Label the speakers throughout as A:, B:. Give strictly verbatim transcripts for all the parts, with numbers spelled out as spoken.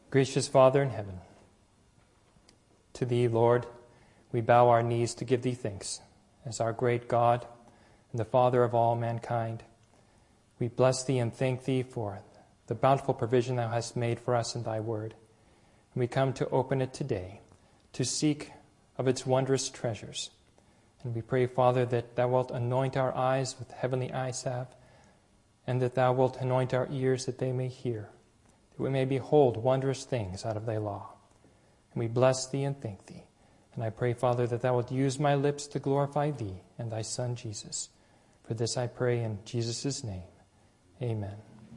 A: Gracious Father in heaven, to Thee, Lord, we bow our knees to give Thee thanks as our great God and the Father of all mankind. We bless Thee and thank Thee for the bountiful provision Thou hast made for us in Thy word. And we come to open it today, to seek of its wondrous treasures. And we pray, Father, that Thou wilt anoint our eyes with heavenly eye salve, and that Thou wilt anoint our ears that they may hear, that we may behold wondrous things out of Thy law. And we bless Thee and thank Thee. And I pray, Father, that Thou wilt use my lips to glorify Thee and Thy Son, Jesus. For this I pray in Jesus' name. Amen.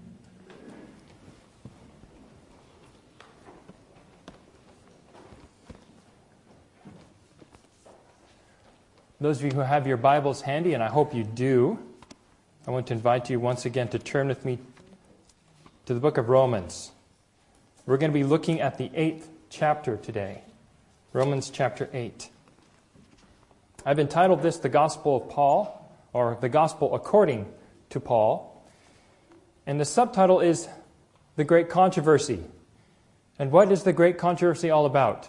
A: Those of you who have your Bibles handy, and I hope you do, I want to invite you once again to turn with me to the book of Romans. We're going to be looking at the eighth chapter today. Romans chapter eight. I've entitled this The Gospel of Paul, or The Gospel According to Paul. And the subtitle is The Great Controversy. And what is the Great Controversy all about?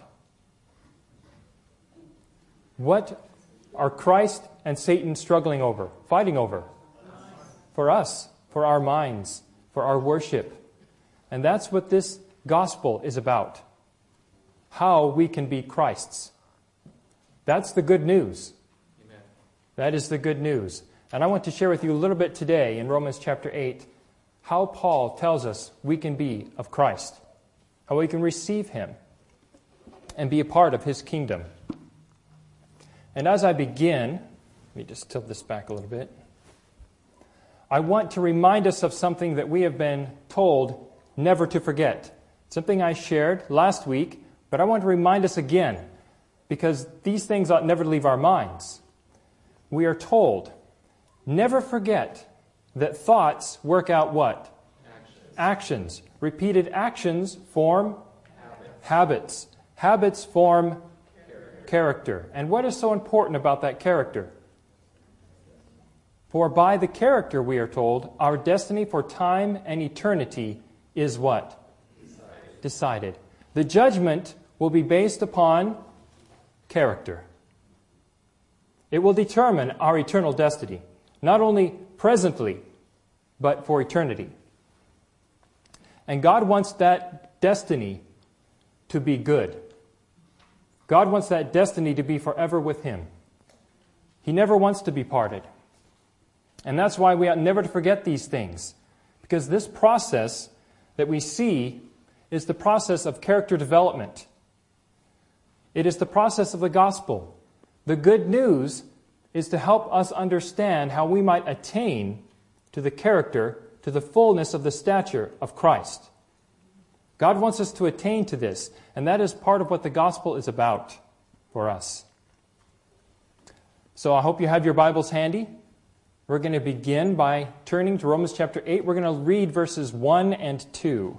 A: What are Christ and Satan struggling over, fighting over? For us, for our minds, for our worship. And that's what this gospel is about. How we can be Christ's. That's the good news. Amen. That is the good news. And I want to share with you a little bit today in Romans chapter eight how Paul tells us we can be of Christ. How we can receive Him and be a part of His kingdom. And as I begin, let me just tilt this back a little bit. I want to remind us of something that we have been told never to forget. Something I shared last week, but I want to remind us again, because these things ought never to leave our minds. We are told, never forget that thoughts work out what? Actions. Actions. Repeated actions form habits. Habits, habits form character. character. And what is so important about that character? For by the character, we are told, our destiny for time and eternity is what? Decided. Decided. The judgment will be based upon character. It will determine our eternal destiny, not only presently, but for eternity. And God wants that destiny to be good. God wants that destiny to be forever with Him. He never wants to be parted. And that's why we ought never to forget these things. Because this process that we see is the process of character development. It is the process of the gospel. The good news is to help us understand how we might attain to the character, to the fullness of the stature of Christ. God wants us to attain to this, and that is part of what the gospel is about for us. So I hope you have your Bibles handy. We're going to begin by turning to Romans chapter eight. We're going to read verses one and two.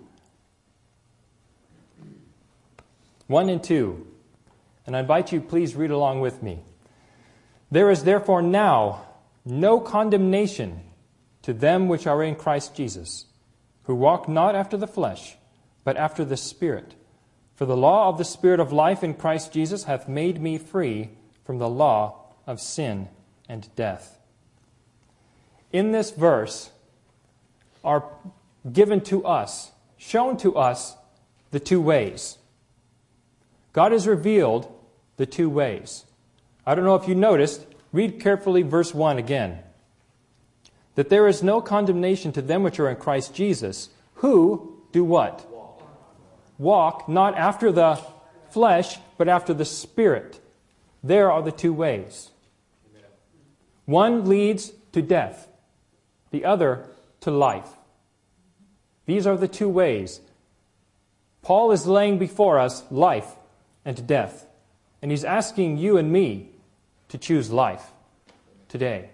A: one and two. And I invite you, please read along with me. There is therefore now no condemnation to them which are in Christ Jesus, who walk not after the flesh, but after the Spirit. For the law of the Spirit of life in Christ Jesus hath made me free from the law of sin and death. In this verse are given to us, shown to us, the two ways. God has revealed the two ways. I don't know if you noticed, read carefully verse one again. That there is no condemnation to them which are in Christ Jesus, who do what? Walk, Walk not after the flesh, but after the Spirit. There are the two ways. Amen. One leads to death, the other to life. These are the two ways. Paul is laying before us life and death. And he's asking you and me to choose life today.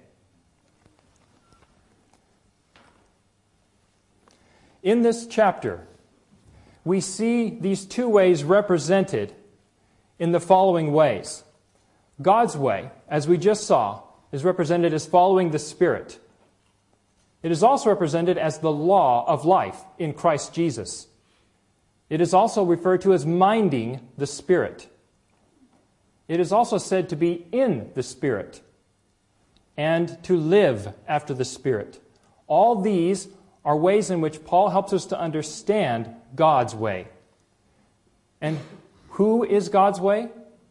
A: In this chapter, we see these two ways represented in the following ways. God's way, as we just saw, is represented as following the Spirit. It is also represented as the law of life in Christ Jesus. It is also referred to as minding the Spirit. It is also said to be in the Spirit and to live after the Spirit. All these are ways in which Paul helps us to understand God's way. And who is God's way?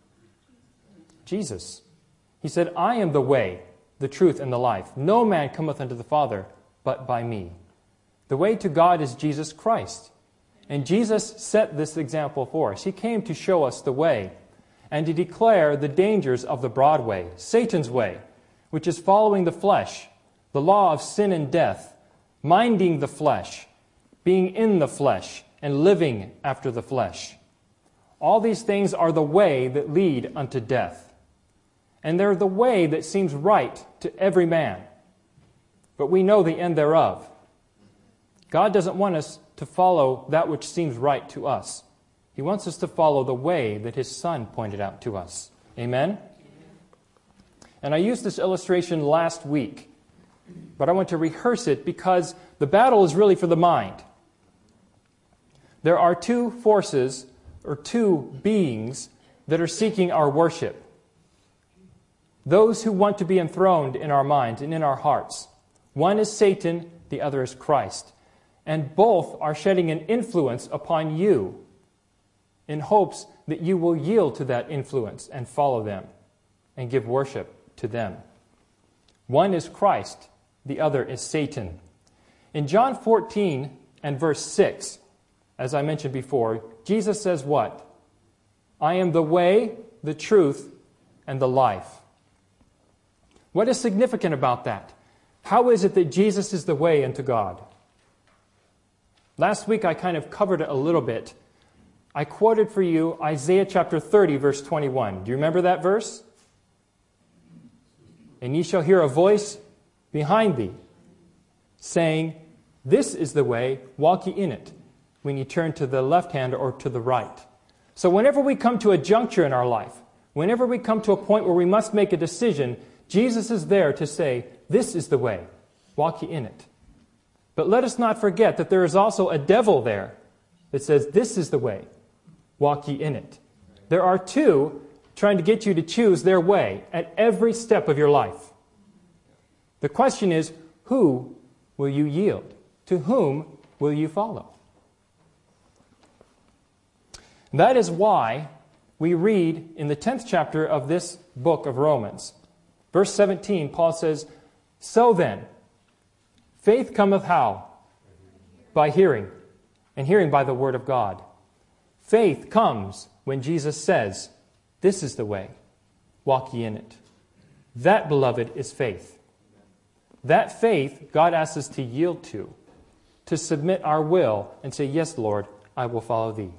A: Jesus. He said, I am the way, the truth, and the life. No man cometh unto the Father but by me. The way to God is Jesus Christ. And Jesus set this example for us. He came to show us the way and to declare the dangers of the broad way, Satan's way, which is following the flesh, the law of sin and death, minding the flesh, being in the flesh, and living after the flesh. All these things are the way that lead unto death. And they're the way that seems right to every man. But we know the end thereof. God doesn't want us to follow that which seems right to us. He wants us to follow the way that His Son pointed out to us. Amen? And I used this illustration last week, but I want to rehearse it because the battle is really for the mind. There are two forces, or two beings, that are seeking our worship. Those who want to be enthroned in our minds and in our hearts. One is Satan, the other is Christ. And both are shedding an influence upon you in hopes that you will yield to that influence and follow them and give worship to them. One is Christ, the other is Satan. In John fourteen and verse six, as I mentioned before, Jesus says what? I am the way, the truth, and the life. What is significant about that? How is it that Jesus is the way unto God? Last week I kind of covered it a little bit. I quoted for you Isaiah chapter thirty, verse twenty-one. Do you remember that verse? And ye shall hear a voice behind thee, saying, This is the way, walk ye in it, when ye turn to the left hand or to the right. So whenever we come to a juncture in our life, whenever we come to a point where we must make a decision, Jesus is there to say, This is the way, walk ye in it. But let us not forget that there is also a devil there that says, This is the way, walk ye in it. There are two trying to get you to choose their way at every step of your life. The question is, who will you yield? To whom will you follow? That is why we read in the tenth chapter of this book of Romans, verse seventeen, Paul says, So then, faith cometh how? By hearing, and hearing by the word of God. Faith comes when Jesus says, This is the way, walk ye in it. That, beloved, is faith. That faith God asks us to yield to, to submit our will and say, Yes, Lord, I will follow thee.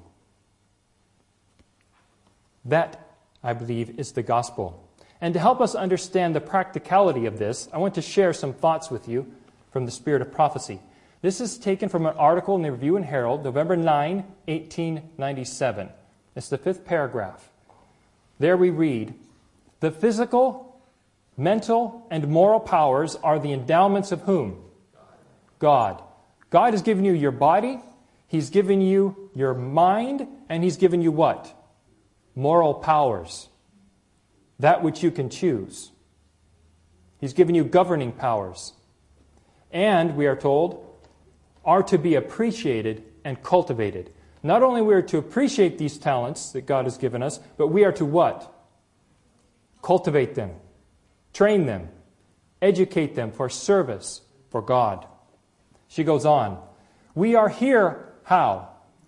A: That, I believe, is the gospel. And to help us understand the practicality of this, I want to share some thoughts with you from the Spirit of Prophecy. This is taken from an article in the Review and Herald, November ninth, eighteen ninety-seven. It's the fifth paragraph. There we read, The physical, mental, and moral powers are the endowments of whom? God. God has given you your body, He's given you your mind, and He's given you what? Moral powers. That which you can choose. He's given you governing powers. And, we are told, are to be appreciated and cultivated. Not only we are to appreciate these talents that God has given us, but we are to what? Cultivate them, train them, educate them for service for God. She goes on. We are here, how?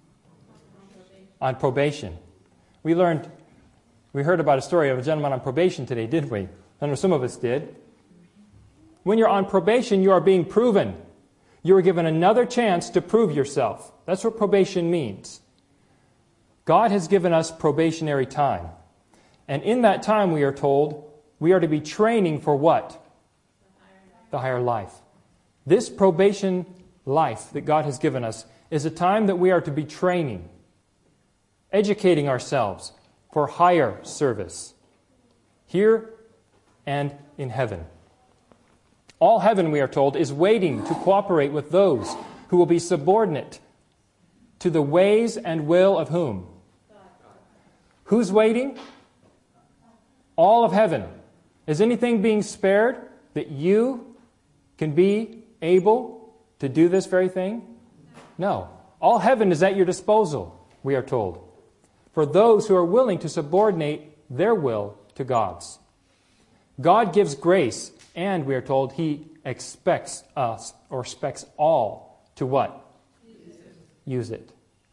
A: On probation. We learned, we heard about a story of a gentleman on probation today, didn't we? I know some of us did. When you're on probation, you are being proven. You are given another chance to prove yourself. That's what probation means. God has given us probationary time. And in that time, we are told, we are to be training for what? The higher life. This probation life that God has given us is a time that we are to be training, educating ourselves for higher service, here and in heaven. All heaven, we are told, is waiting to cooperate with those who will be subordinate to the ways and will of whom? God. Who's waiting? All of heaven. Is anything being spared that you can be able to do this very thing? No. All heaven is at your disposal, we are told, for those who are willing to subordinate their will to God's. God gives grace, and we are told He expects us, or expects all, to what? Use it. Use it.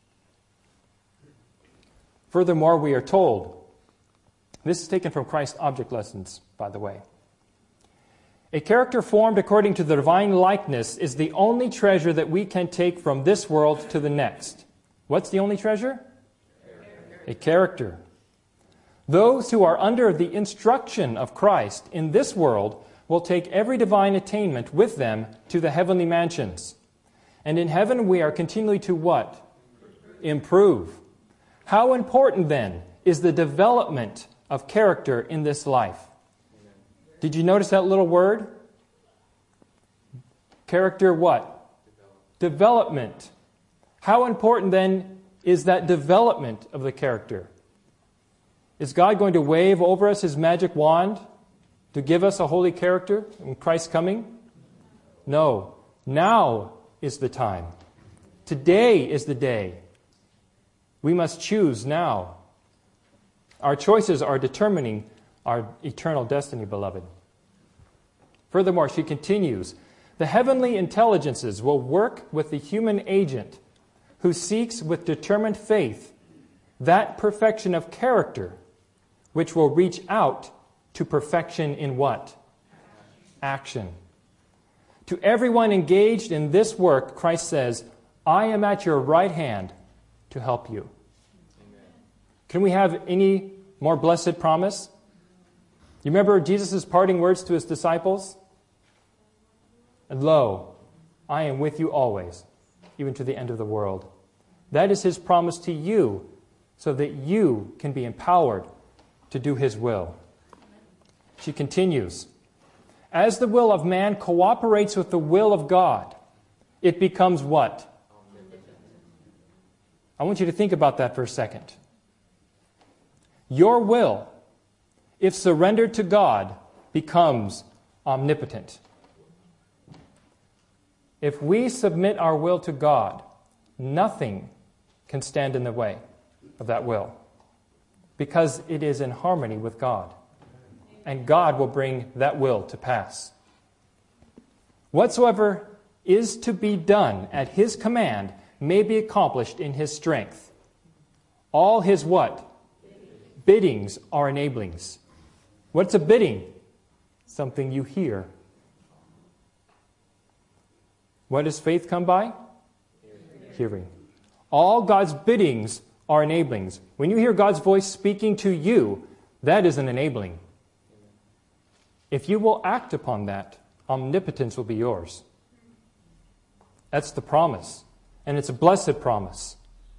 A: Furthermore, we are told, this is taken from Christ's Object Lessons, by the way. A character formed according to the divine likeness is the only treasure that we can take from this world to the next. What's the only treasure? A character. Those who are under the instruction of Christ in this world will take every divine attainment with them to the heavenly mansions. And in heaven we are continually to what? Improve. How important then is the development of character in this life? Did you notice that little word? Character what? Development. How important then is that development of the character? Is God going to wave over us His magic wand to give us a holy character in Christ's coming? No. Now is the time. Today is the day. We must choose now. Our choices are determining our eternal destiny, beloved. Furthermore, she continues, the heavenly intelligences will work with the human agent who seeks with determined faith that perfection of character which will reach out to perfection in what? Action. To everyone engaged in this work, Christ says, I am at your right hand to help you. Amen. Can we have any more blessed promise? You remember Jesus' parting words to His disciples? And lo, I am with you always, even to the end of the world. That is His promise to you, so that you can be empowered to do His will. She continues, as the will of man cooperates with the will of God, it becomes what? I want you to think about that for a second. Your will, if surrendered to God, becomes omnipotent. If we submit our will to God, nothing can stand in the way of that will, because it is in harmony with God, and God will bring that will to pass. Whatsoever is to be done at His command may be accomplished in His strength. All His what? Biddings are enablings. What's a bidding? Something you hear. What does faith come by? Hearing. Hearing. All God's biddings are enablings. When you hear God's voice speaking to you, that is an enabling. If you will act upon that, omnipotence will be yours. That's the promise. And it's a blessed promise.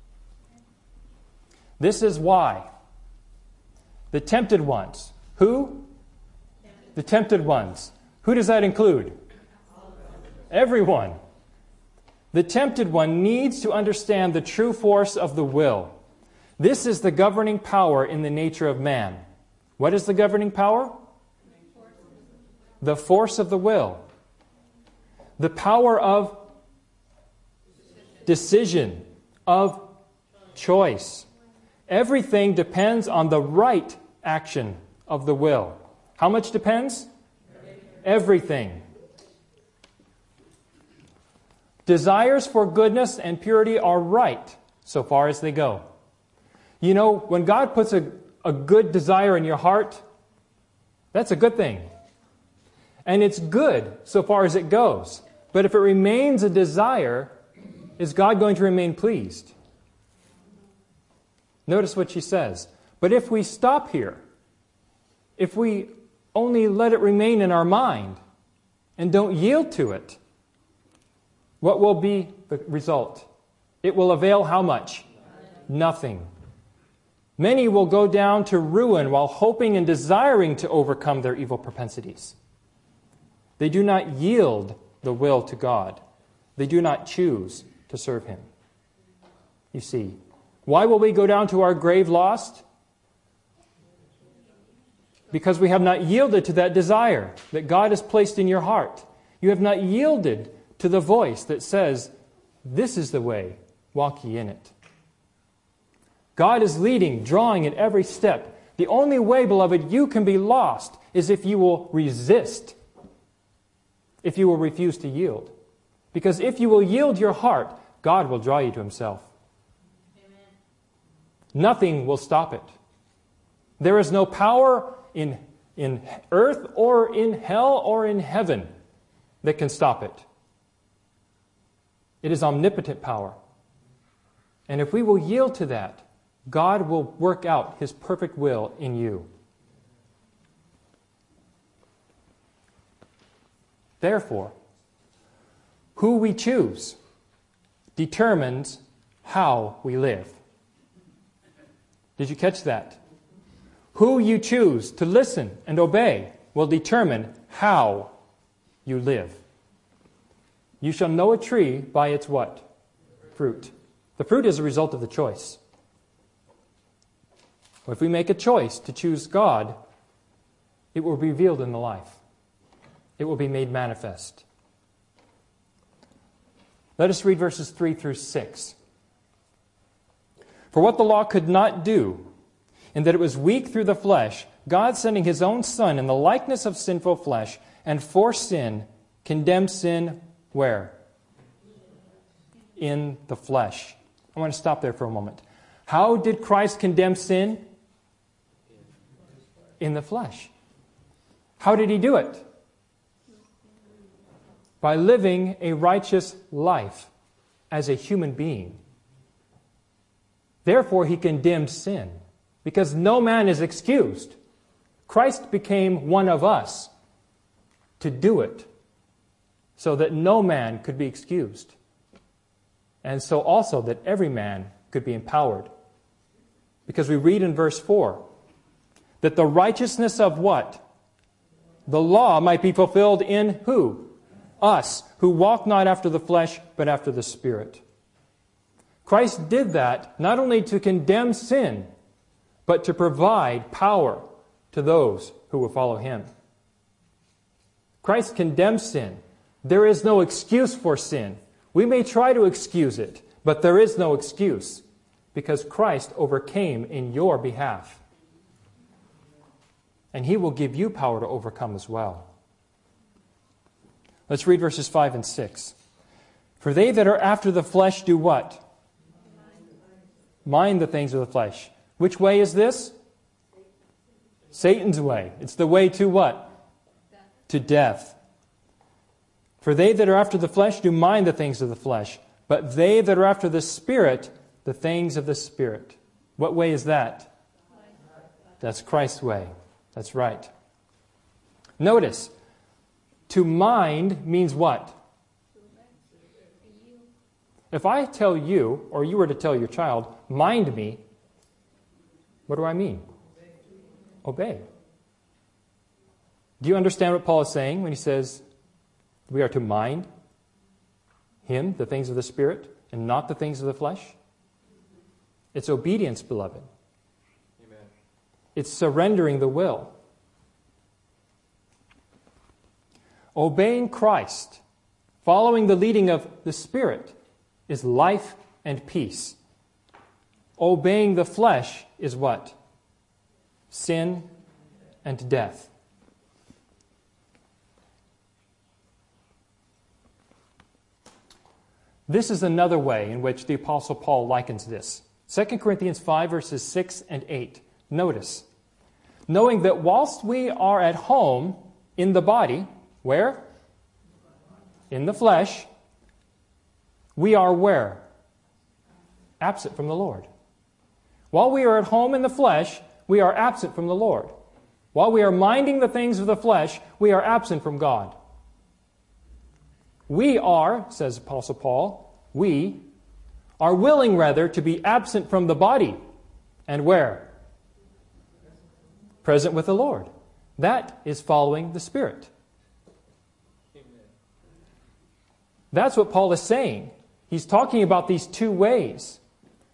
A: This is why the tempted ones. Who? The tempted ones. Who does that include? Everyone. The tempted one needs to understand the true force of the will. This is the governing power in the nature of man. What is the governing power? The force of the will. The power of decision, of choice. Everything depends on the right action of the will. How much depends? Everything. Desires for goodness and purity are right so far as they go. You know, when God puts a, a good desire in your heart, that's a good thing. And it's good so far as it goes. But if it remains a desire, is God going to remain pleased? Notice what she says. But if we stop here, if we only let it remain in our mind and don't yield to it, what will be the result? It will avail how much? Nothing. Many will go down to ruin while hoping and desiring to overcome their evil propensities. They do not yield the will to God. They do not choose to serve Him. you see. Why will we go down to our grave lost? Because we have not yielded to that desire that God has placed in your heart. You have not yielded to the voice that says, this is the way, walk ye in it. God is leading, drawing at every step. The only way, beloved, you can be lost is if you will resist, if you will refuse to yield. Because if you will yield your heart, God will draw you to Himself. Amen. Nothing will stop it. There is no power in, in earth or in hell or in heaven that can stop it. It is omnipotent power. And if we will yield to that, God will work out His perfect will in you. Therefore, who we choose determines how we live. Did you catch that? Who you choose to listen and obey will determine how you live. You shall know a tree by its what? Fruit. The fruit is a result of the choice. If we make a choice to choose God, it will be revealed in the life. It will be made manifest. Let us read verses three through six. For what the law could not do, in that it was weak through the flesh, God sending His own Son in the likeness of sinful flesh, and for sin, condemned sin where? In the flesh. I want to stop there for a moment. How did Christ condemn sin? In the flesh. How did He do it? By living a righteous life as a human being. Therefore, He condemned sin, because no man is excused. Christ became one of us to do it, so that no man could be excused, and so also that every man could be empowered. Because we read in verse four, that the righteousness of what? The law might be fulfilled in who? Us, who walk not after the flesh, but after the Spirit. Christ did that not only to condemn sin, but to provide power to those who will follow Him. Christ condemns sin. There is no excuse for sin. We may try to excuse it, but there is no excuse, because Christ overcame in your behalf. And He will give you power to overcome as well. Let's read verses five and six. For they that are after the flesh do what? Mind the things of the flesh. Which way is this? Satan's way. It's the way to what? To death. For they that are after the flesh do mind the things of the flesh, but they that are after the Spirit, the things of the Spirit. What way is that? That's Christ's way. That's right. Notice, to mind means what? If I tell you, or you were to tell your child, mind me, what do I mean? Obey. Do you understand what Paul is saying when he says we are to mind Him, the things of the Spirit, and not the things of the flesh? It's obedience, beloved. Amen. It's surrendering the will. Obeying Christ, following the leading of the Spirit, is life and peace. Obeying the flesh is what? Sin and death. This is another way in which the Apostle Paul likens this. Second Corinthians five, verses six and eight. Notice, knowing that whilst we are at home in the body, where? In the flesh, we are where? Absent from the Lord. While we are at home in the flesh, we are absent from the Lord. While we are minding the things of the flesh, we are absent from God. We are, says Apostle Paul, we are willing rather to be absent from the body. And where? Present with the Lord. That is following the Spirit. That's what Paul is saying. He's talking about these two ways.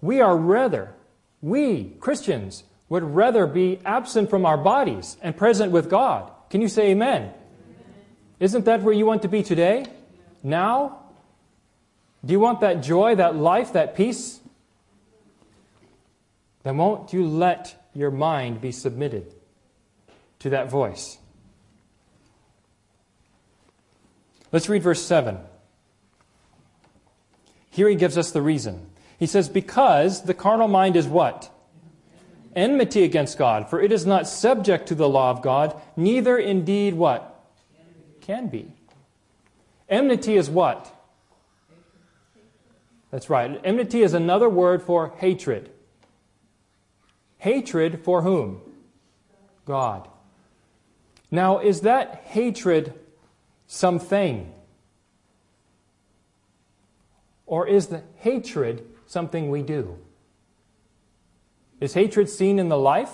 A: we are rather, we, Christians, would rather be absent from our bodies and present with God. Can you say amen? Amen. Isn't that where you want to be today? Now? Do you want that joy, that life, that peace? Then won't you let your mind be submitted to that voice? Let's read verse seven. Here he gives us the reason. He says, because the carnal mind is what? Enmity against God, for it is not subject to the law of God, neither indeed what? Can be. Enmity is what? That's right. Enmity is another word for hatred. Hatred for whom? God. Now, is that hatred something? Or is the hatred something we do? Is hatred seen in the life?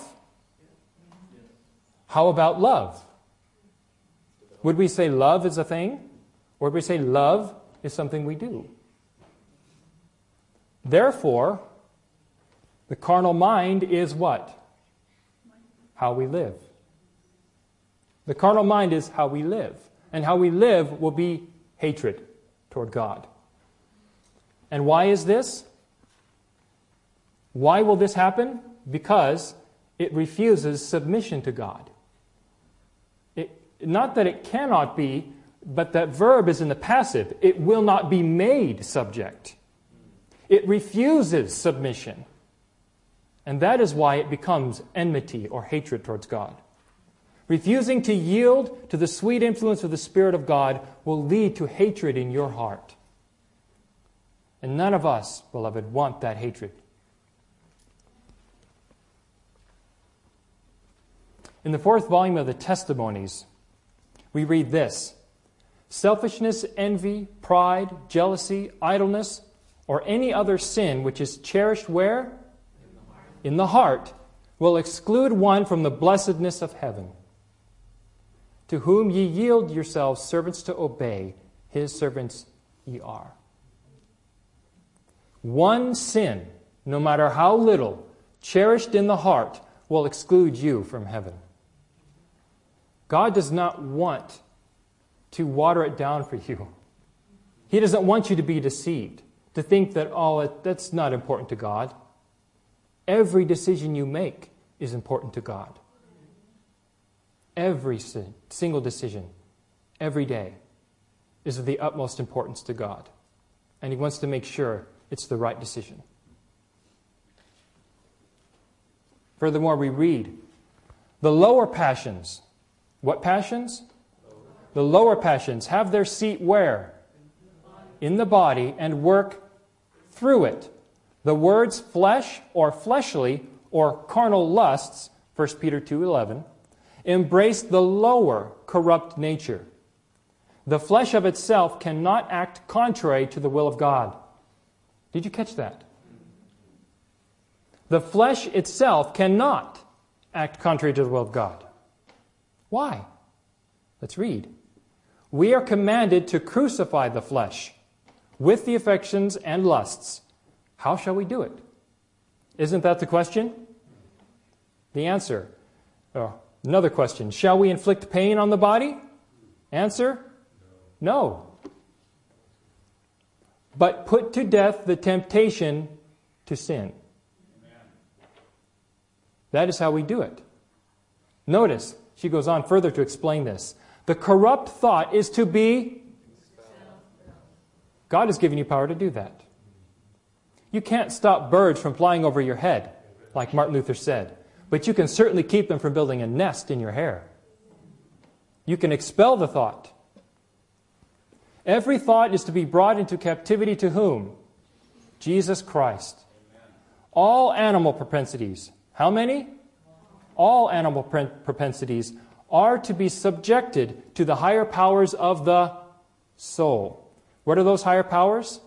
A: How about love? Would we say love is a thing? Or would we say love is something we do? Therefore, the carnal mind is what? How we live. The carnal mind is how we live. And how we live will be hatred toward God. And why is this? Why will this happen? Because it refuses submission to God. It, not that it cannot be, but that verb is in the passive. It will not be made subject. It refuses submission. And that is why it becomes enmity or hatred towards God. Refusing to yield to the sweet influence of the Spirit of God will lead to hatred in your heart. And none of us, beloved, want that hatred. In the fourth volume of the Testimonies, we read this: selfishness, envy, pride, jealousy, idleness, or any other sin which is cherished where? In the heart. In the heart, will exclude one from the blessedness of heaven. To whom ye yield yourselves servants to obey, his servants ye are. One sin, no matter how little, cherished in the heart, will exclude you from heaven. God does not want to water it down for you. He doesn't want you to be deceived, to think that, oh, that's not important to God. Every decision you make is important to God. Every sin, single decision, every day, is of the utmost importance to God. And He wants to make sure it's the right decision. Furthermore, we read, the lower passions. What passions? The lower passions have their seat where? In the body, and work through it. The words flesh or fleshly or carnal lusts, First Peter two eleven, embrace the lower corrupt nature. The flesh of itself cannot act contrary to the will of God. Did you catch that? The flesh itself cannot act contrary to the will of God. Why? Let's read. We are commanded to crucify the flesh with the affections and lusts. How shall we do it? Isn't that the question? The answer. Oh, another question. Shall we inflict pain on the body? Answer. No. But put to death the temptation to sin. That is how we do it. Notice, she goes on further to explain this. The corrupt thought is to be... God has given you power to do that. You can't stop birds from flying over your head, like Martin Luther said. But you can certainly keep them from building a nest in your hair. You can expel the thought. Every thought is to be brought into captivity to whom? Jesus Christ. All animal propensities. How many? All animal propensities are to be subjected to the higher powers of the soul. What are those higher powers?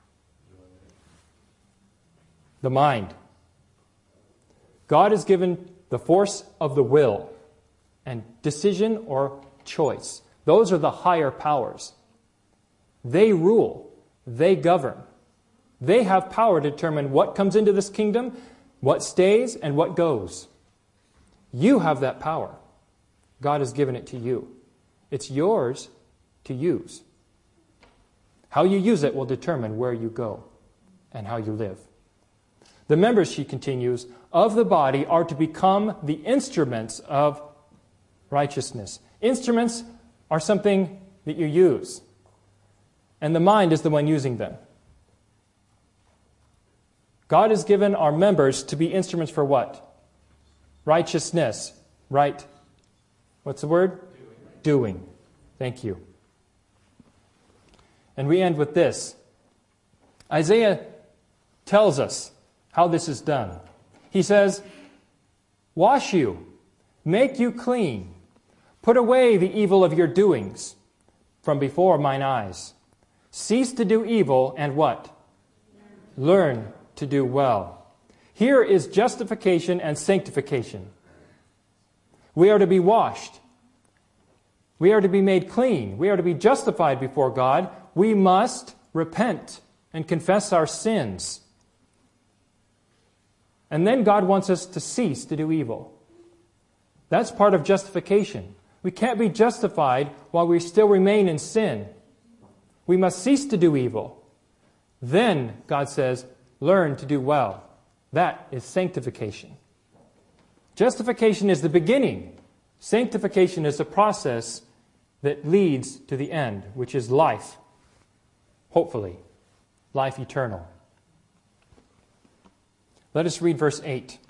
A: The mind. God has given the force of the will and decision or choice. Those are the higher powers. They rule. They govern. They have power to determine what comes into this kingdom, what stays, and what goes. You have that power. God has given it to you. It's yours to use. How you use it will determine where you go and how you live. The members, she continues, of the body are to become the instruments of righteousness. Instruments are something that you use, and the mind is the one using them. God has given our members to be instruments for what? Righteousness. Right. What's the word? Doing. Doing. Thank you. And we end with this. Isaiah tells us how this is done. He says, wash you, make you clean, put away the evil of your doings from before mine eyes. Cease to do evil and what? Learn to do well. Here is justification and sanctification. We are to be washed. We are to be made clean. We are to be justified before God. We must repent and confess our sins. And then God wants us to cease to do evil. That's part of justification. We can't be justified while we still remain in sin. We must cease to do evil. Then, God says, learn to do well. That is sanctification. Justification is the beginning. Sanctification is the process that leads to the end, which is life. Hopefully, life eternal. Let us read verse eight.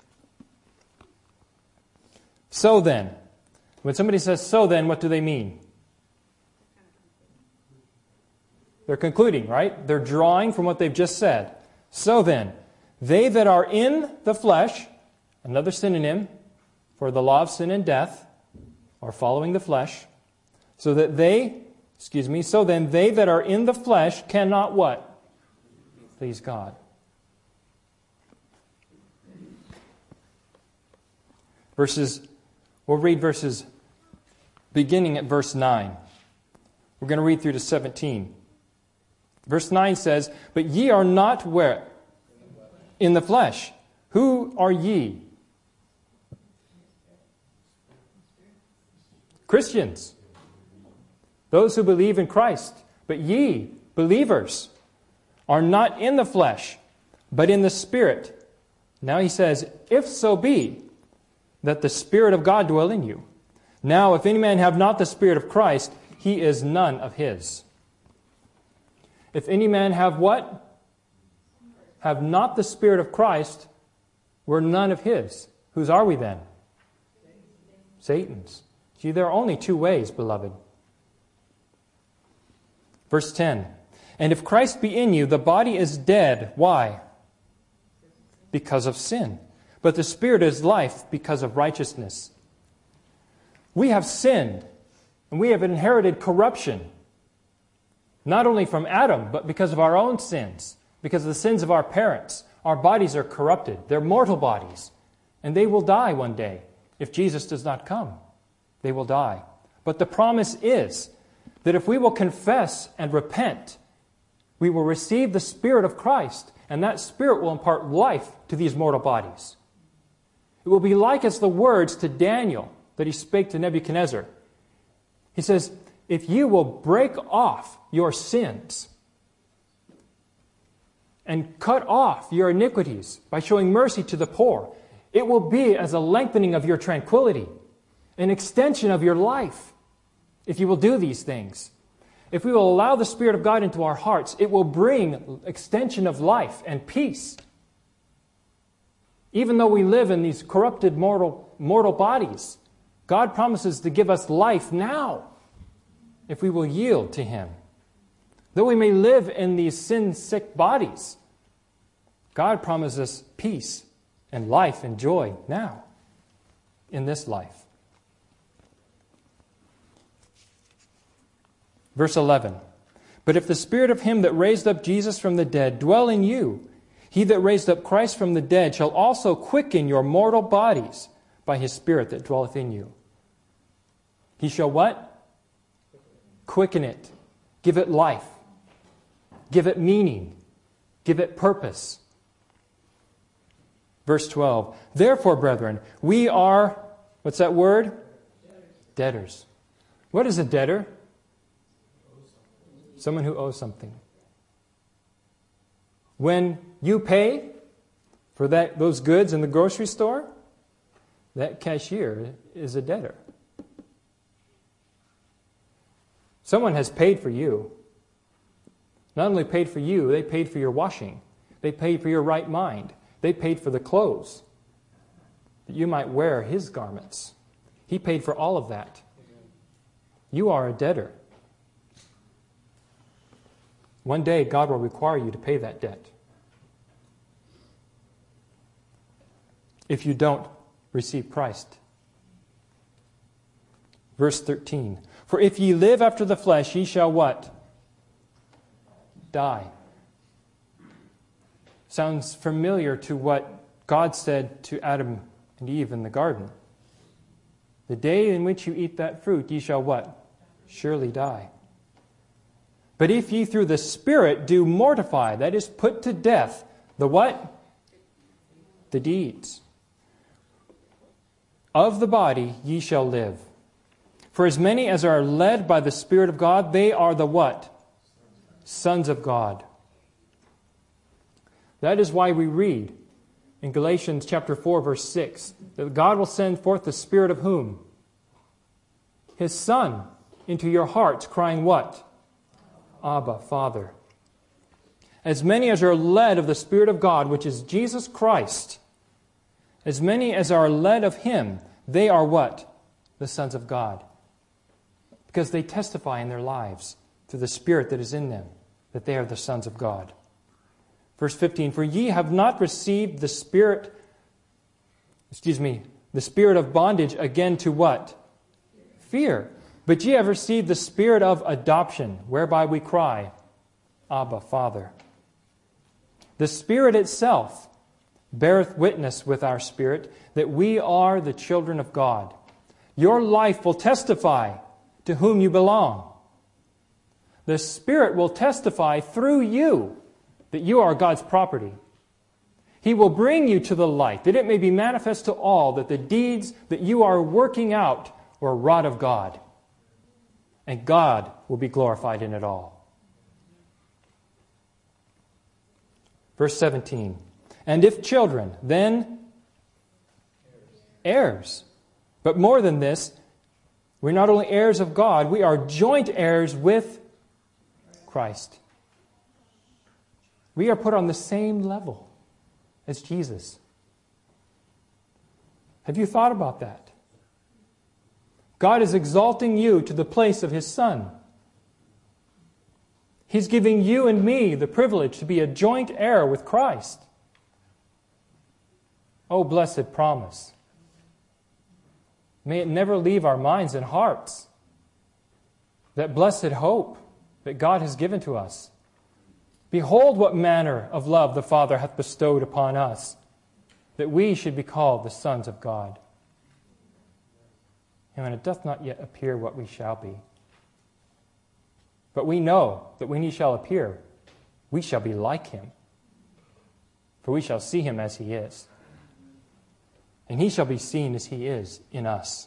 A: So then, when somebody says so then, what do they mean? They're concluding, right? They're drawing from what they've just said. So then, they that are in the flesh, another synonym for the law of sin and death, are following the flesh, so that they, excuse me, so then they that are in the flesh cannot what? Please God. Verses, we'll read verses beginning at verse nine. We're going to read through to seventeen. Verse nine says, but ye are not where? In the flesh. Who are ye? Christians. Those who believe in Christ. But ye, believers, are not in the flesh, but in the Spirit. Now he says, if so be that the Spirit of God dwell in you. Now, if any man have not the Spirit of Christ, he is none of his. If any man have what? Have not the Spirit of Christ, we're none of his. Whose are we then? Satan's. See, there are only two ways, beloved. Verse ten. And if Christ be in you, the body is dead. Why? Because of sin. But the Spirit is life because of righteousness. We have sinned, and we have inherited corruption. Not only from Adam, but because of our own sins. Because of the sins of our parents. Our bodies are corrupted. They're mortal bodies. And they will die one day. If Jesus does not come, they will die. But the promise is that if we will confess and repent, we will receive the Spirit of Christ. And that Spirit will impart life to these mortal bodies. It will be like as the words to Daniel that he spake to Nebuchadnezzar. He says, if you will break off your sins and cut off your iniquities by showing mercy to the poor, it will be as a lengthening of your tranquility, an extension of your life, if you will do these things. If we will allow the Spirit of God into our hearts, it will bring extension of life and peace. Even though we live in these corrupted mortal, mortal bodies, God promises to give us life now if we will yield to Him. Though we may live in these sin-sick bodies, God promises us peace and life and joy now in this life. Verse eleven. But if the Spirit of Him that raised up Jesus from the dead dwell in you, He that raised up Christ from the dead shall also quicken your mortal bodies by His Spirit that dwelleth in you. He shall what? Quicken it. Give it life. Give it meaning. Give it purpose. Verse twelve. Therefore, brethren, we are, what's that word? Debtors. Debtors. What is a debtor? Someone who owes something. When you pay for that those goods in the grocery store, that cashier is a debtor. Someone has paid for you. Not only paid for you, they paid for your washing. They paid for your right mind. They paid for the clothes that you might wear his garments. He paid for all of that. You are a debtor. One day, God will require you to pay that debt. If you don't receive Christ. Verse thirteen. For if ye live after the flesh, ye shall what? Die. Sounds familiar to what God said to Adam and Eve in the garden. The day in which you eat that fruit, ye shall what? Surely die. But if ye through the Spirit do mortify, that is, put to death, the what? The deeds of the body, ye shall live. For as many as are led by the Spirit of God, they are the what? Sons of God. That is why we read in Galatians chapter four, verse six, that God will send forth the Spirit of whom? His Son into your hearts, crying what? Abba, Father. As many as are led of the Spirit of God, which is Jesus Christ, as many as are led of Him, they are what? The sons of God. Because they testify in their lives through the Spirit that is in them that they are the sons of God. Verse fifteen, for ye have not received the Spirit, excuse me, the spirit of bondage again to what? Fear. But ye have received the Spirit of adoption, whereby we cry, Abba, Father. The Spirit itself beareth witness with our spirit that we are the children of God. Your life will testify to whom you belong. The Spirit will testify through you that you are God's property. He will bring you to the light, that it may be manifest to all that the deeds that you are working out were wrought of God. And God will be glorified in it all. Verse seventeen. And if children, then heirs. But more than this, we're not only heirs of God, we are joint heirs with Christ. We are put on the same level as Jesus. Have you thought about that? God is exalting you to the place of His Son. He's giving you and me the privilege to be a joint heir with Christ. Oh, blessed promise. May it never leave our minds and hearts. That blessed hope that God has given to us. Behold what manner of love the Father hath bestowed upon us, that we should be called the sons of God. And when it doth not yet appear what we shall be. But we know that when He shall appear, we shall be like Him. For we shall see Him as He is. And He shall be seen as He is in us.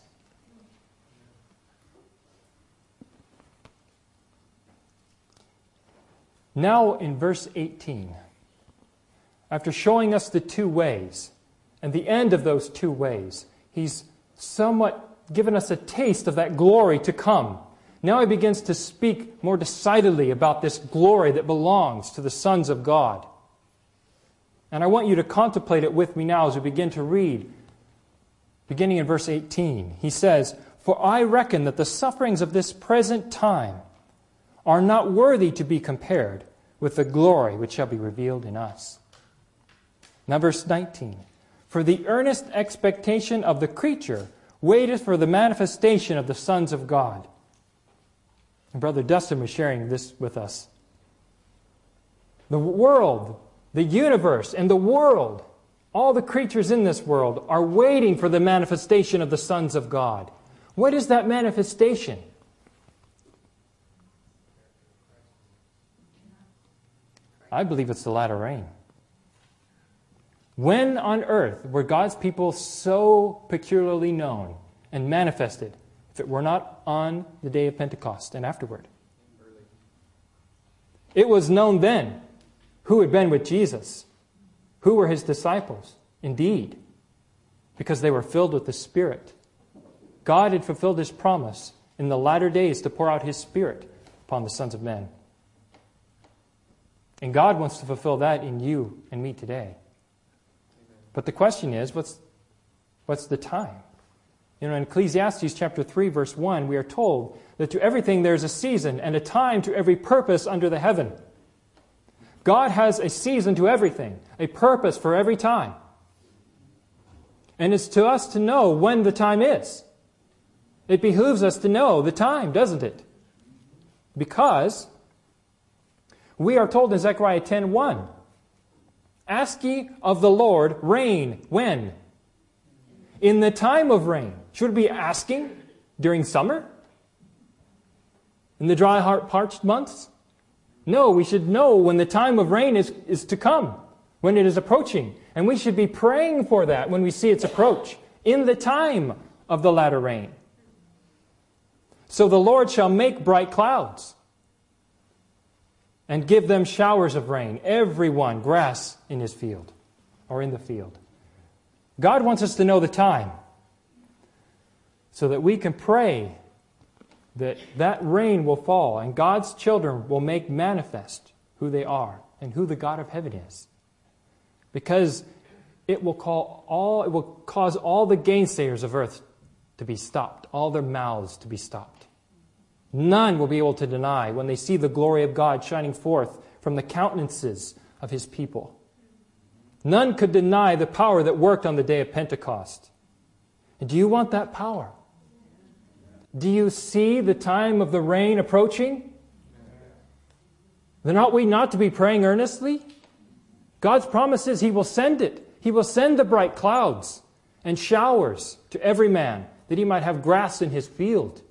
A: Now in verse eighteen, after showing us the two ways, and the end of those two ways, He's somewhat given us a taste of that glory to come. Now He begins to speak more decidedly about this glory that belongs to the sons of God. And I want you to contemplate it with me now as we begin to read. Beginning in verse eighteen, he says, For I reckon that the sufferings of this present time are not worthy to be compared with the glory which shall be revealed in us. Now verse nineteen, For the earnest expectation of the creature waiteth for the manifestation of the sons of God. And Brother Dustin was sharing this with us. The world, the universe, and the world, all the creatures in this world are waiting for the manifestation of the sons of God. What is that manifestation? I believe it's the latter rain. When on earth were God's people so peculiarly known and manifested if it were not on the day of Pentecost and afterward? It was known then who had been with Jesus, who were his disciples, indeed, because they were filled with the Spirit. God had fulfilled his promise in the latter days to pour out his Spirit upon the sons of men. And God wants to fulfill that in you and me today. But the question is, what's, what's the time? You know, in Ecclesiastes chapter three, verse one, we are told that to everything there's a season and a time to every purpose under the heaven. God has a season to everything, a purpose for every time. And it's to us to know when the time is. It behooves us to know the time, doesn't it? Because we are told in Zechariah ten one, ask ye of the Lord rain. When? In the time of rain. Should we be asking during summer? In the dry, parched months? No, we should know when the time of rain is, is to come, when it is approaching. And we should be praying for that when we see its approach, in the time of the latter rain. So the Lord shall make bright clouds and give them showers of rain, every one grass in his field, or in the field. God wants us to know the time so that we can pray that that rain will fall and God's children will make manifest who they are and who the God of heaven is. Because it will call all, it will cause all the gainsayers of earth to be stopped, all their mouths to be stopped. None will be able to deny when they see the glory of God shining forth from the countenances of his people. None could deny the power that worked on the day of Pentecost. And do you want that power? Do you see the time of the rain approaching? Then ought we not to be praying earnestly? God's promise is he will send it. He will send the bright clouds and showers to every man, that he might have grass in his field.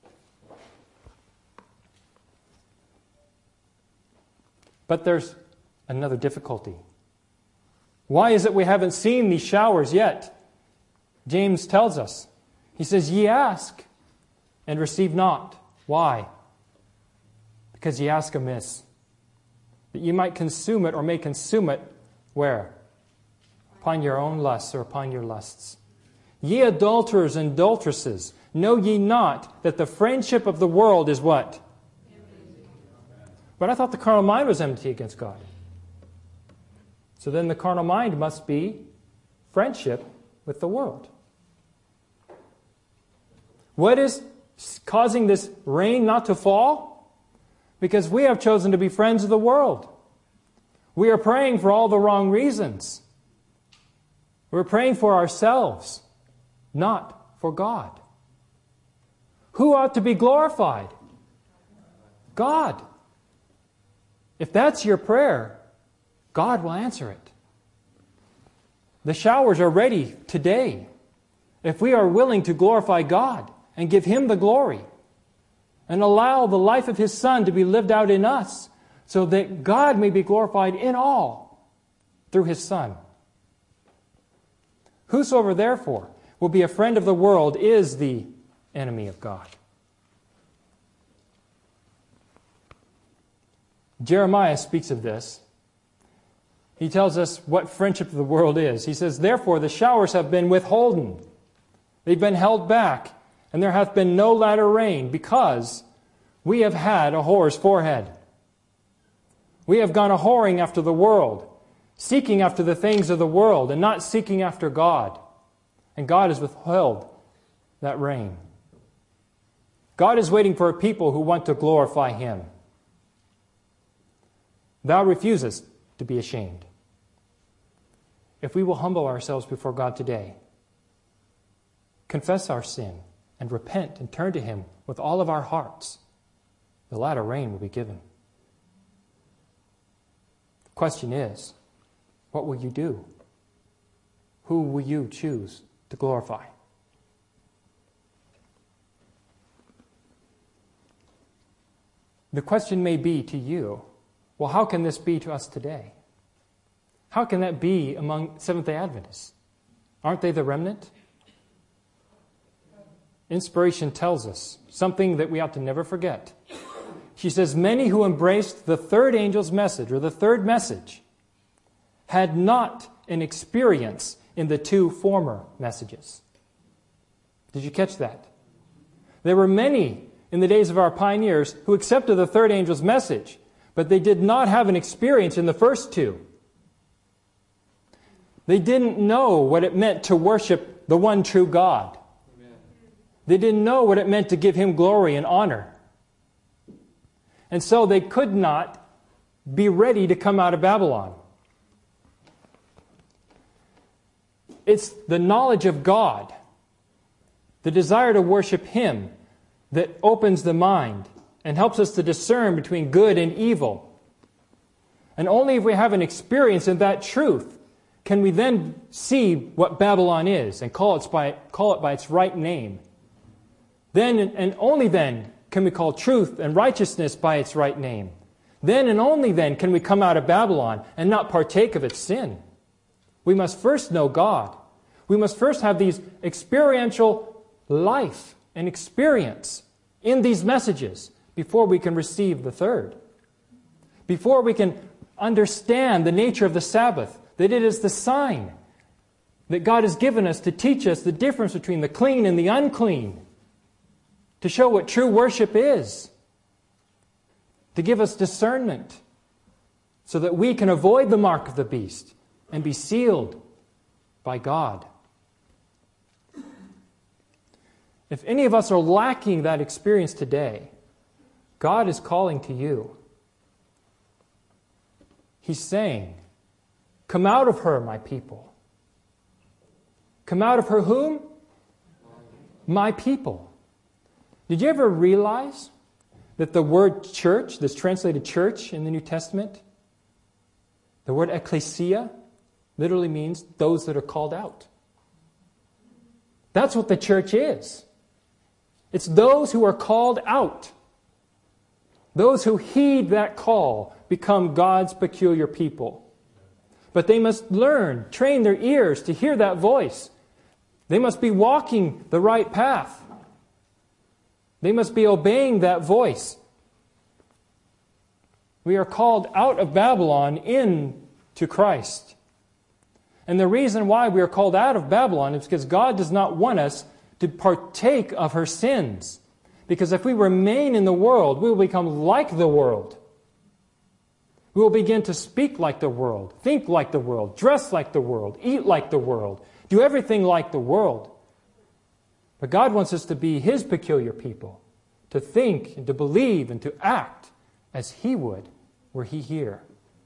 A: But there's another difficulty. Why is it we haven't seen these showers yet? James tells us. He says, ye ask and receive not. Why? Because ye ask amiss, that ye might consume it or may consume it. Where? Upon your own lusts or upon your lusts. Ye adulterers and adulteresses, know ye not that the friendship of the world is what? But I thought the carnal mind was enmity against God. So then the carnal mind must be friendship with the world. What is causing this rain not to fall? Because we have chosen to be friends of the world. We are praying for all the wrong reasons. We're praying for ourselves, not for God. Who ought to be glorified? God. If that's your prayer, God will answer it. The showers are ready today. If we are willing to glorify God and give him the glory and allow the life of his Son to be lived out in us so that God may be glorified in all through his Son. Whosoever therefore will be a friend of the world is the enemy of God. Jeremiah speaks of this. He tells us what friendship of the world is. He says, therefore the showers have been withholden. They've been held back, and there hath been no latter rain, because we have had a whore's forehead. We have gone a-whoring after the world, seeking after the things of the world, and not seeking after God. And God has withheld that rain. God is waiting for a people who want to glorify him. Thou refusest to be ashamed. If we will humble ourselves before God today, confess our sin, and repent and turn to him with all of our hearts, the latter rain will be given. The question is, what will you do? Who will you choose to glorify? The question may be to you, Well, how can this be to us today? How can that be among Seventh-day Adventists? Aren't they the remnant? Inspiration tells us something that we ought to never forget. She says, many who embraced the third angel's message, or the third message, had not an experience in the two former messages. Did you catch that? There were many in the days of our pioneers who accepted the third angel's message, but they did not have an experience in the first two. They didn't know what it meant to worship the one true God. Amen. They didn't know what it meant to give Him glory and honor. And so they could not be ready to come out of Babylon. It's the knowledge of God, the desire to worship Him, that opens the mind and helps us to discern between good and evil. And only if we have an experience in that truth can we then see what Babylon is and call it by, call it by its right name. Then and only then can we call truth and righteousness by its right name. Then and only then can we come out of Babylon and not partake of its sin. We must first know God. We must first have these experiential life and experience in these messages before we can receive the third. Before we can understand the nature of the Sabbath, that it is the sign that God has given us to teach us the difference between the clean and the unclean, to show what true worship is, to give us discernment so that we can avoid the mark of the beast and be sealed by God. If any of us are lacking that experience today, God is calling to you. He's saying, come out of her, my people. Come out of her whom? My people. Did you ever realize that the word church, this translated church in the New Testament, the word ecclesia, literally means those that are called out. That's what the church is. It's those who are called out. Those who heed that call become God's peculiar people. But they must learn, train their ears to hear that voice. They must be walking the right path. They must be obeying that voice. We are called out of Babylon into Christ. And the reason why we are called out of Babylon is because God does not want us to partake of her sins. Because if we remain in the world, we will become like the world. We will begin to speak like the world, think like the world, dress like the world, eat like the world, do everything like the world. But God wants us to be His peculiar people, to think and to believe and to act as He would were He here.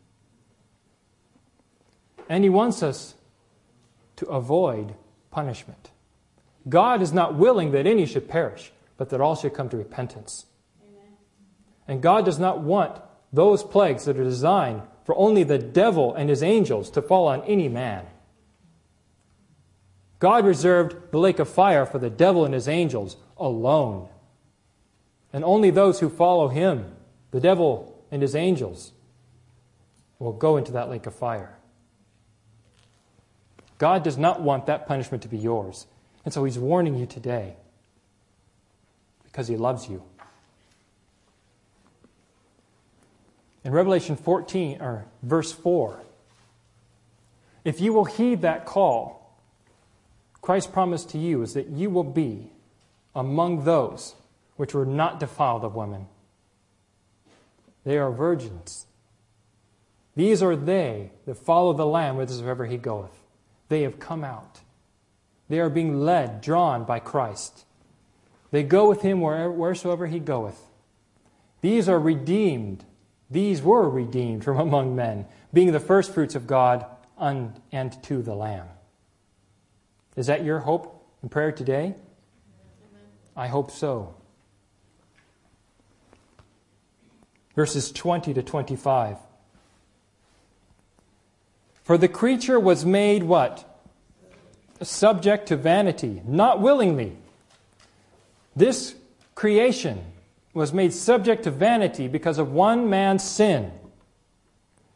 A: And He wants us to avoid punishment. God is not willing that any should perish, but that all should come to repentance. Amen. And God does not want those plagues that are designed for only the devil and his angels to fall on any man. God reserved the lake of fire for the devil and his angels alone. And only those who follow him, the devil and his angels, will go into that lake of fire. God does not want that punishment to be yours. And so He's warning you today because He loves you. In Revelation fourteen, or verse four, if you will heed that call, Christ's promise to you is that you will be among those which were not defiled of women. They are virgins. These are they that follow the Lamb whithersoever He goeth. They have come out. They are being led, drawn by Christ. They go with Him wherever, wheresoever He goeth. These are redeemed. These were redeemed from among men, being the firstfruits of God un, and to the Lamb. Is that your hope and prayer today? Amen. I hope so. Verses twenty to twenty-five. For the creature was made what? Subject to vanity, not willingly. This creation was made subject to vanity because of one man's sin.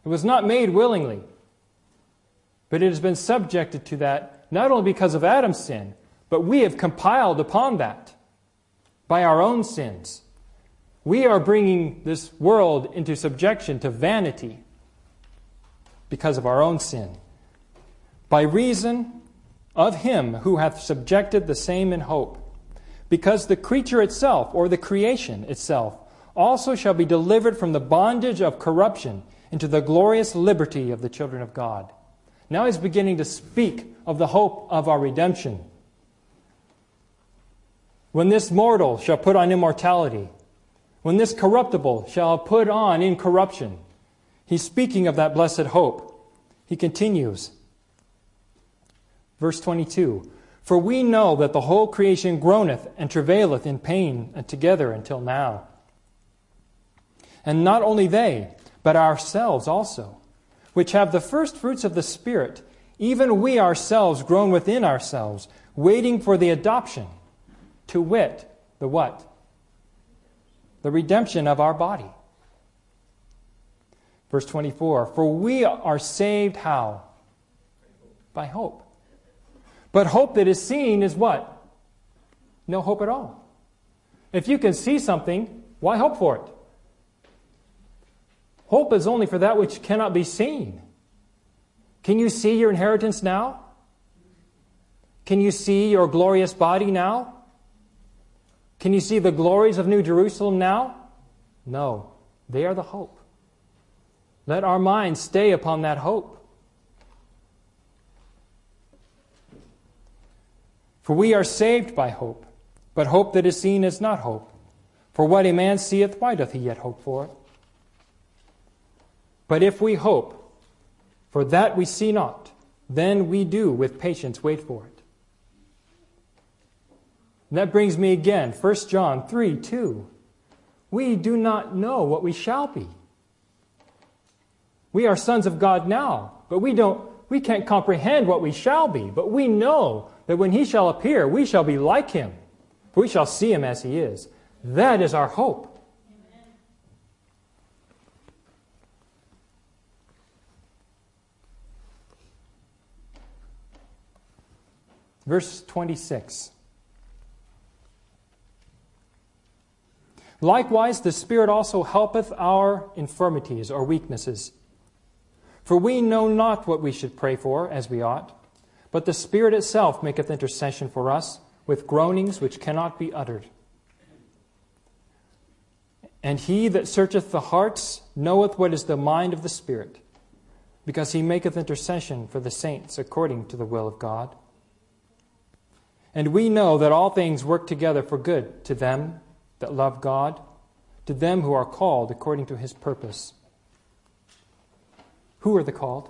A: It was not made willingly, but it has been subjected to that not only because of Adam's sin, but we have compiled upon that by our own sins. We are bringing this world into subjection to vanity because of our own sin, by reason of him who hath subjected the same in hope, because the creature itself, or the creation itself, also shall be delivered from the bondage of corruption into the glorious liberty of the children of God. Now he's beginning to speak of the hope of our redemption. When this mortal shall put on immortality, when this corruptible shall put on incorruption, he's speaking of that blessed hope. He continues, verse twenty-two, for we know that the whole creation groaneth and travaileth in pain together until now. And not only they, but ourselves also, which have the first fruits of the Spirit, even we ourselves groan within ourselves, waiting for the adoption, to wit, the what? The redemption of our body. Verse twenty-four, for we are saved how? By hope. But hope that is seen is what? No hope at all. If you can see something, why hope for it? Hope is only for that which cannot be seen. Can you see your inheritance now? Can you see your glorious body now? Can you see the glories of New Jerusalem now? No, they are the hope. Let our minds stay upon that hope. For we are saved by hope, but hope that is seen is not hope. For what a man seeth, why doth he yet hope for it? But if we hope for that we see not, then we do with patience wait for it. And that brings me again, First John three two. We do not know what we shall be. We are sons of God now, but we don't we can't comprehend what we shall be, but we know that when he shall appear, we shall be like him, for we shall see him as he is. That is our hope.
B: Amen.
A: Verse twenty-six. Likewise, the Spirit also helpeth our infirmities or weaknesses. For we know not what we should pray for as we ought, but the Spirit itself maketh intercession for us with groanings which cannot be uttered. And he that searcheth the hearts knoweth what is the mind of the Spirit, because he maketh intercession for the saints according to the will of God. And we know that all things work together for good to them that love God, to them who are called according to his purpose. Who are the called?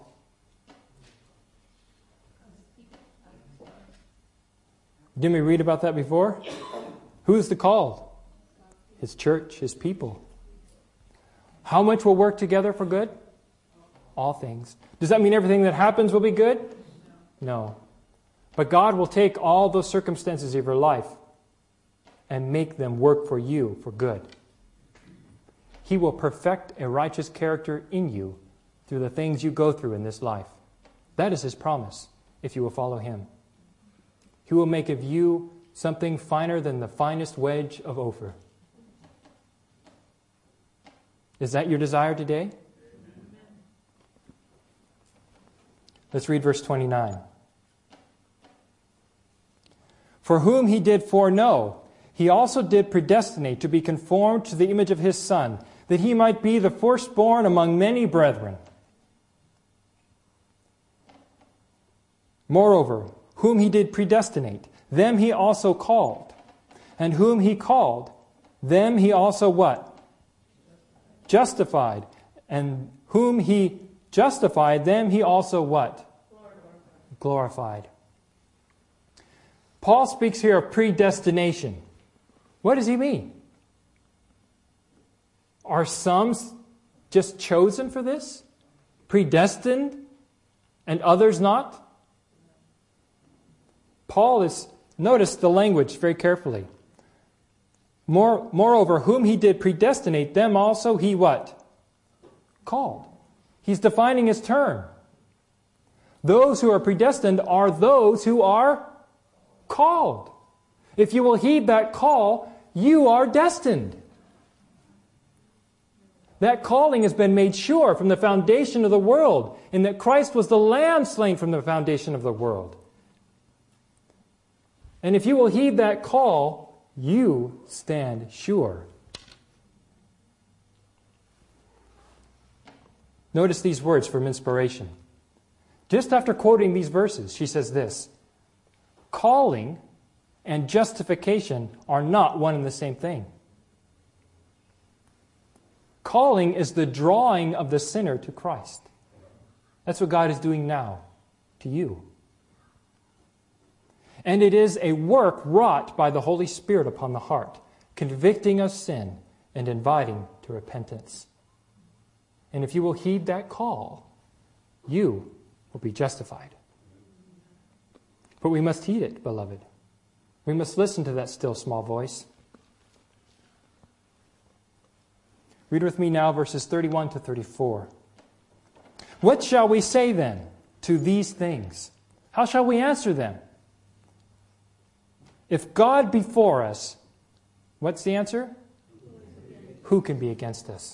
A: Didn't we read about that before? Who is the called? His church, his people. How much will work together for good? All things. Does that mean everything that happens will be good? No. But God will take all those circumstances of your life and make them work for you for good. He will perfect a righteous character in you through the things you go through in this life. That is his promise, if you will follow him. He will make of you something finer than the finest wedge of Ophir. Is that your desire today? Let's read verse twenty-nine. For whom he did foreknow, he also did predestinate to be conformed to the image of his Son, that he might be the firstborn among many brethren. Moreover, whom he did predestinate, them he also called. And whom he called, them he also what? Justified. And whom he justified, them he also what? Glorified. Glorified. Paul speaks here of predestination. What does he mean? Are some just chosen for this? Predestined and others not? Paul is, notice the language very carefully. More, moreover, whom he did predestinate, them also he what? Called. He He's defining his term. Those who are predestined are those who are called. If you will heed that call, you are destined. That calling has been made sure from the foundation of the world, in that Christ was the Lamb slain from the foundation of the world. And if you will heed that call, you stand sure. Notice these words from inspiration. Just after quoting these verses, she says this: calling and justification are not one and the same thing. Calling is the drawing of the sinner to Christ. That's what God is doing now to you. And it is a work wrought by the Holy Spirit upon the heart, convicting of sin and inviting to repentance. And if you will heed that call, you will be justified. But we must heed it, beloved. We must listen to that still small voice. Read with me now verses thirty-one to thirty-four. What shall we say then to these things? How shall we answer them? If God be for us, what's the answer? Who can be against us?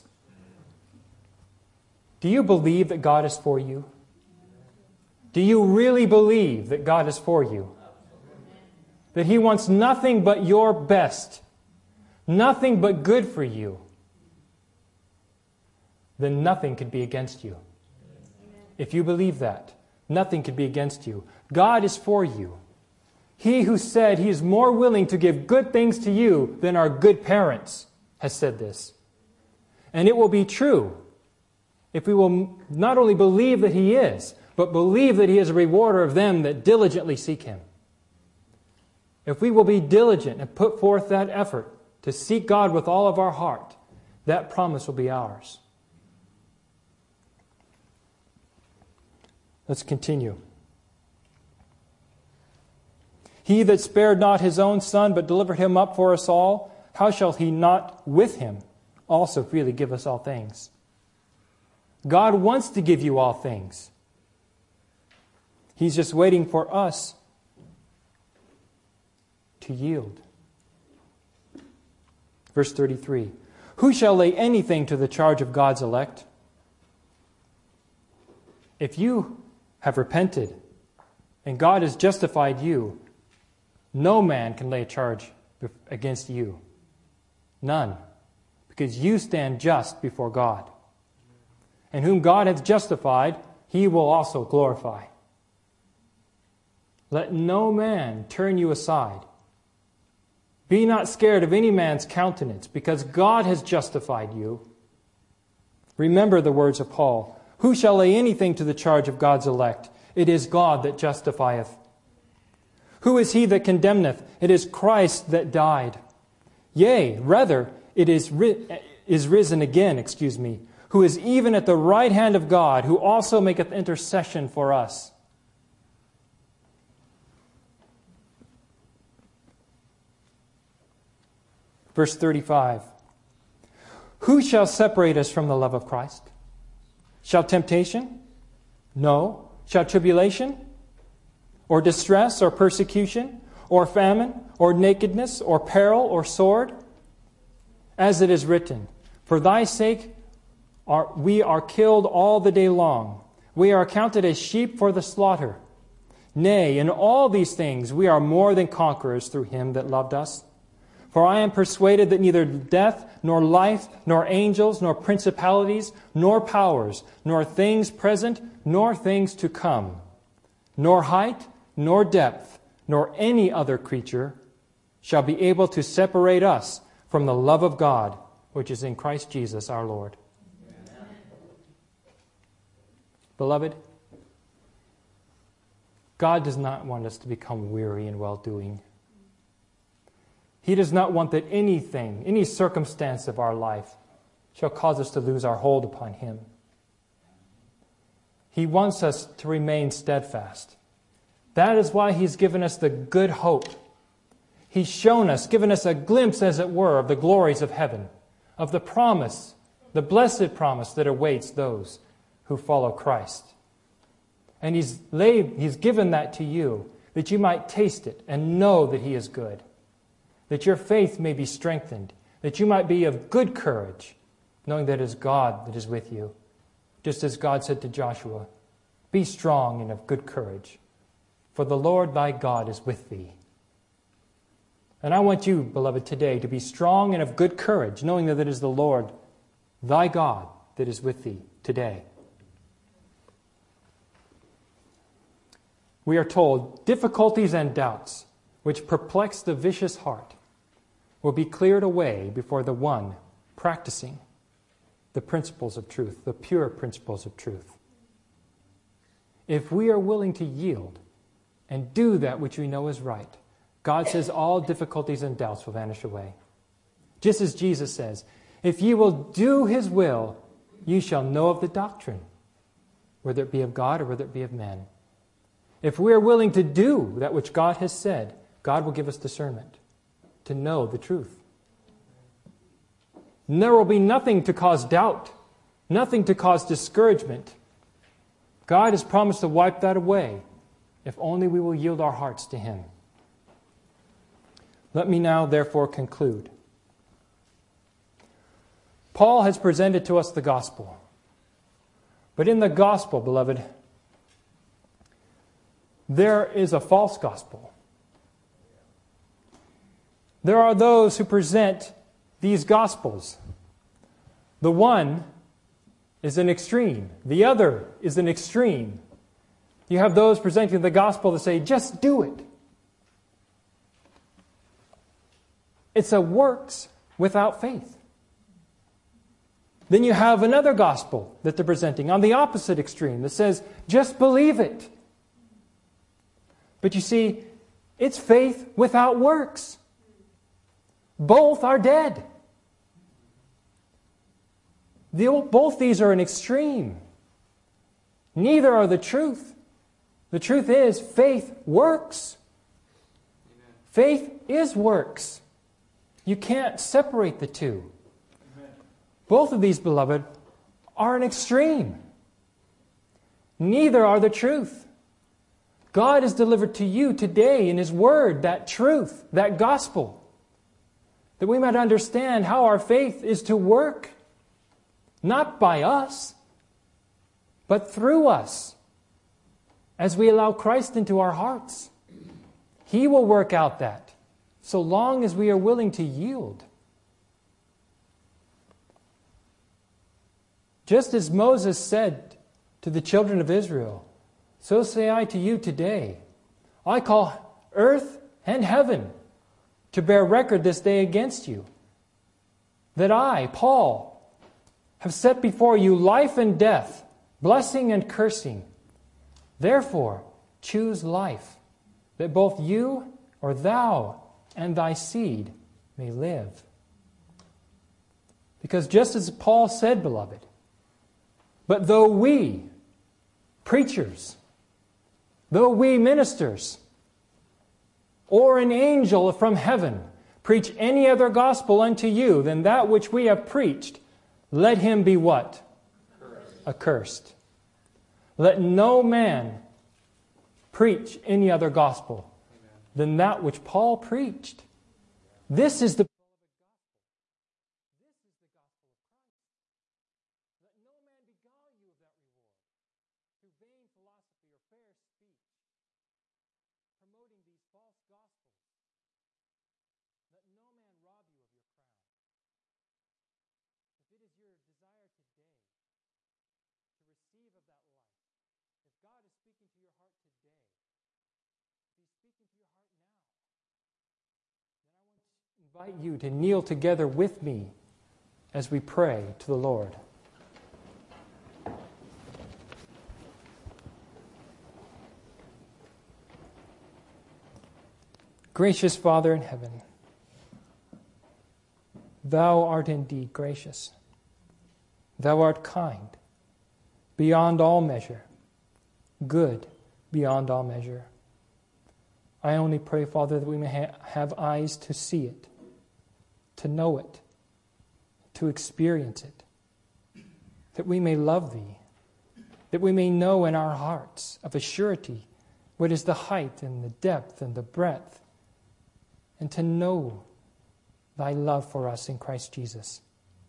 A: Do you believe that God is for you? Do you really believe that God is for you? That He wants nothing but your best, nothing but good for you? Then nothing could be against you. If you believe that, nothing could be against you. God is for you. He who said He is more willing to give good things to you than our good parents has said this. And it will be true if we will not only believe that He is, but believe that He is a rewarder of them that diligently seek Him. If we will be diligent and put forth that effort to seek God with all of our heart, that promise will be ours. Let's continue. He that spared not His own Son, but delivered Him up for us all, how shall He not with Him also freely give us all things? God wants to give you all things. He's just waiting for us to yield. Verse thirty-three. Who shall lay anything to the charge of God's elect? If you have repented and God has justified you, no man can lay a charge against you. None. Because you stand just before God. And whom God hath justified, He will also glorify. Let no man turn you aside. Be not scared of any man's countenance, because God has justified you. Remember the words of Paul. Who shall lay anything to the charge of God's elect? It is God that justifieth. Who is he that condemneth? It is Christ that died. Yea, rather, it is, ri- is risen again, excuse me, who is even at the right hand of God, who also maketh intercession for us. Verse thirty-five. Who shall separate us from the love of Christ? Shall temptation? No. Shall tribulation? Or distress, or persecution, or famine, or nakedness, or peril, or sword? As it is written, for thy sake are, we are killed all the day long. We are accounted as sheep for the slaughter. Nay, in all these things we are more than conquerors through Him that loved us. For I am persuaded that neither death, nor life, nor angels, nor principalities, nor powers, nor things present, nor things to come, nor height, nor depth, nor any other creature shall be able to separate us from the love of God, which is in Christ Jesus our Lord. Amen. Beloved, God does not want us to become weary in well-doing. He does not want that anything, any circumstance of our life shall cause us to lose our hold upon Him. He wants us to remain steadfast. That is why He's given us the good hope. He's shown us, given us a glimpse, as it were, of the glories of heaven, of the promise, the blessed promise that awaits those who follow Christ. And he's laid, he's given that to you, that you might taste it and know that he is good, that your faith may be strengthened, that you might be of good courage, knowing that it is God that is with you. Just as God said to Joshua, be strong and of good courage, for the Lord thy God is with thee. And I want you, beloved, today to be strong and of good courage, knowing that it is the Lord thy God that is with thee today. We are told, difficulties and doubts which perplex the vicious heart will be cleared away before the one practicing the principles of truth, the pure principles of truth. If we are willing to yield and do that which we know is right, God says all difficulties and doubts will vanish away. Just as Jesus says, if ye will do his will, you shall know of the doctrine, whether it be of God or whether it be of men. If we are willing to do that which God has said, God will give us discernment to know the truth. And there will be nothing to cause doubt, nothing to cause discouragement. God has promised to wipe that away if only we will yield our hearts to him. Let me now, therefore, conclude. Paul has presented to us the gospel. But in the gospel, beloved, there is a false gospel. There are those who present these gospels. The one is an extreme. The other is an extreme. You have those presenting the gospel that say, just do it. It's a works without faith. Then you have another gospel that they're presenting on the opposite extreme that says, just believe it. But you see, it's faith without works. Both are dead. The, both these are an extreme. Neither are the truth. The truth is, faith works. Amen. Faith is works. You can't separate the two. Amen. Both of these, beloved, are an extreme. Neither are the truth. God has delivered to you today in his word that truth, that gospel, that we might understand how our faith is to work, not by us, but through us, as we allow Christ into our hearts. He will work out that, so long as we are willing to yield. Just as Moses said to the children of Israel, so say I to you today, I call earth and heaven to bear record this day against you, that I, Paul, have set before you life and death, blessing and cursing. Therefore, choose life, that both you or thou and thy seed may live. Because just as Paul said, beloved, but though we, preachers, though we ministers, or an angel from heaven, preach any other gospel unto you than that which we have preached, let him be what? Accursed. Accursed. Let no man preach any other gospel Amen. Than that which Paul preached. This is the I invite you to kneel together with me as we pray to the Lord. Gracious Father in heaven, thou art indeed gracious. Thou art kind, beyond all measure, good beyond all measure. I only pray, Father, that we may ha- have eyes to see it, to know it, to experience it, that we may love Thee, that we may know in our hearts of a surety what is the height and the depth and the breadth, and to know thy love for us in Christ Jesus.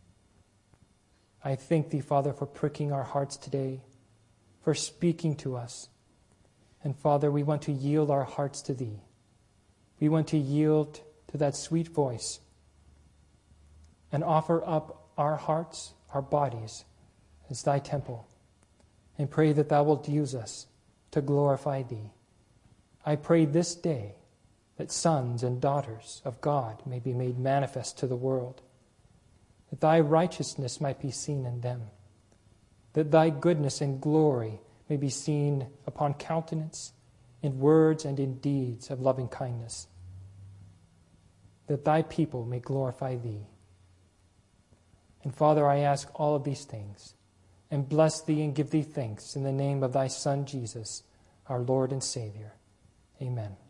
A: I thank thee, Father, for pricking our hearts today, for speaking to us. And Father, we want to yield our hearts to thee. We want to yield to that sweet voice and offer up our hearts, our bodies, as thy temple, and pray that thou wilt use us to glorify thee. I pray this day that sons and daughters of God may be made manifest to the world, that thy righteousness might be seen in them, that thy goodness and glory may be seen upon countenance, in words and in deeds of loving kindness, that thy people may glorify thee. And Father, I ask all of these things, and bless thee and give thee thanks in the name of thy Son, Jesus, our Lord and Savior. Amen.